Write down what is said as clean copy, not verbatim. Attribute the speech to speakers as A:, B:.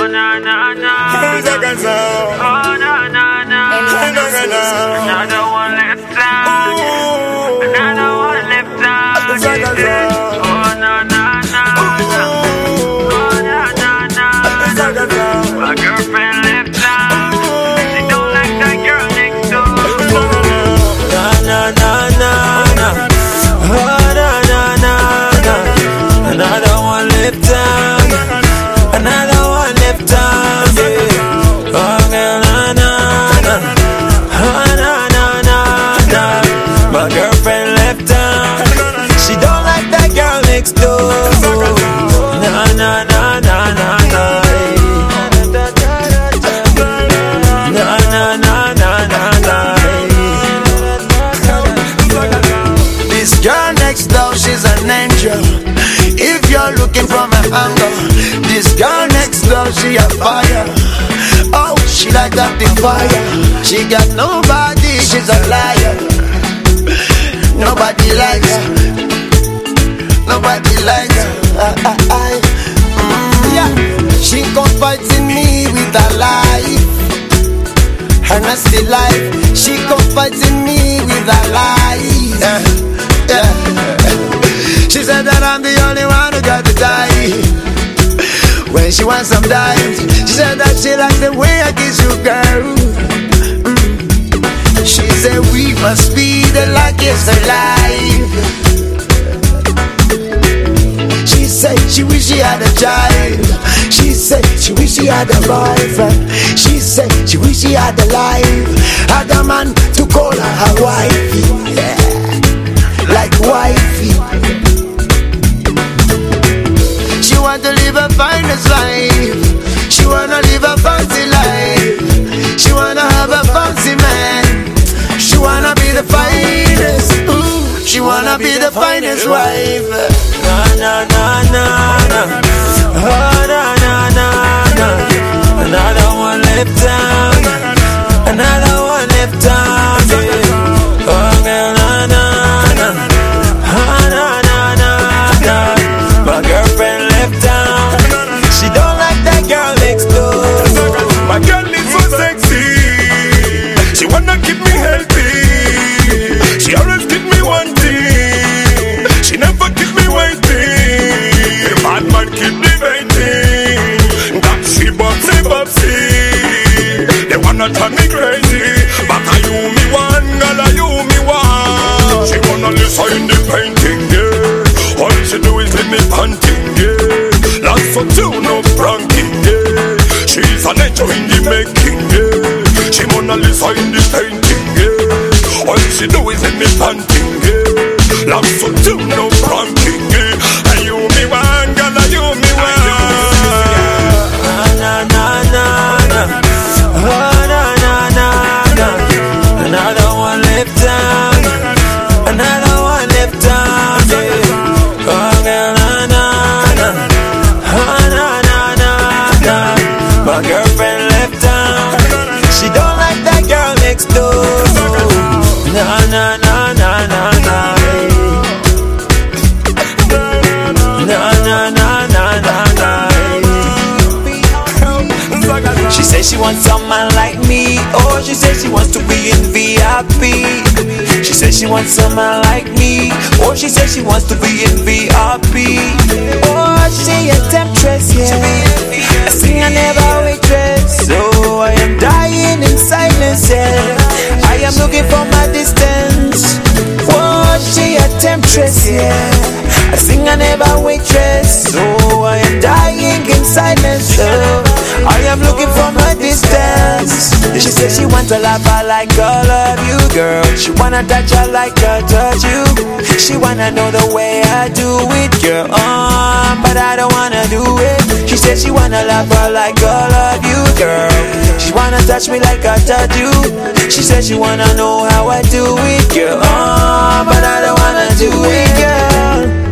A: Oh na na na. Oh na na na. Another one left out. Another one left out. Oh na na na. Oh na na na. My girlfriend left out. She don't like that girl next door.
B: Na na na na. Oh na na na na. Another one left out. Another one left out. Yeah. Oh na na na. Oh na na na na. My girlfriend left out. She don't like that girl next door. Na na na na na na. Na na na na na na.
C: This girl next door, she's an angel. If you're looking for my angle, this girl next door, she a fire. Oh, she light up the fire. She got nobody, she's a liar. Nobody likes her. Nobody likes her. Yeah, she confiding me with her life, her nasty life. She confiding me with her life. Yeah. She said that I'm the only one who got to die. When she wants some dimes, she said that she likes the way I kiss you, girl. She said we must be the luckiest alive. She said she wish she had a child. She said she wish she had a boyfriend. She said she wish she had a life, had a man to call her wifey. Yeah, like wifey. She want to live a finest life. She wanna live a fancy life. She wanna have a fancy man. She wanna be the finest. Ooh, she wanna be the finest wife.
B: Na na na na na. Oh na na na na. Another one left out. Another one left out. Yeah. Oh na na na. Oh na na na. My girlfriend left out. She don't like that girl next door.
D: My girl is so sexy. She wanna keep me healthy. She always keep me wanting. She never keep me waiting. The bad man keep me waiting. That she bopsy. They wanna drive me crazy, but I you me one, girl I you me one. She wanna listen in the painting, yeah. All she do is leave me panting, yeah. Lots of tune up pranking, yeah. She's an angel in the making, yeah. She Mona Lisa in the painting, yeah. All she do is leave me panting, yeah. Lots of tune up pranking, yeah. And you me one, girl and you me one.
B: Na na na na. Oh na na na na. Another one left out. Another one left out. Yeah. Oh na na na. Oh na na na. My girlfriend left out. She don't like that girl next door. Na na na na na na. Na na na na na na. She says she wants someone like me. Oh, she says she wants to be in VIP. She says she wants someone like me. Oh, she says she wants to be in VIP. Oh, she a temptress, yeah. I sing I never waitress. So I am dying in silence, yeah. I am looking for my distance. Oh, she a temptress, yeah. I sing I never waitress. So I am dying in silence, I am looking for my distance. She says she wants to love her like all of you, girl. She wanna touch her like I touch you. She wanna know the way I do it, girl. But I don't wanna do it. She says she wanna love her like all of you, girl. She wanna touch me like I touch you. She says she wanna know how I do it, girl. But I don't wanna do it, girl.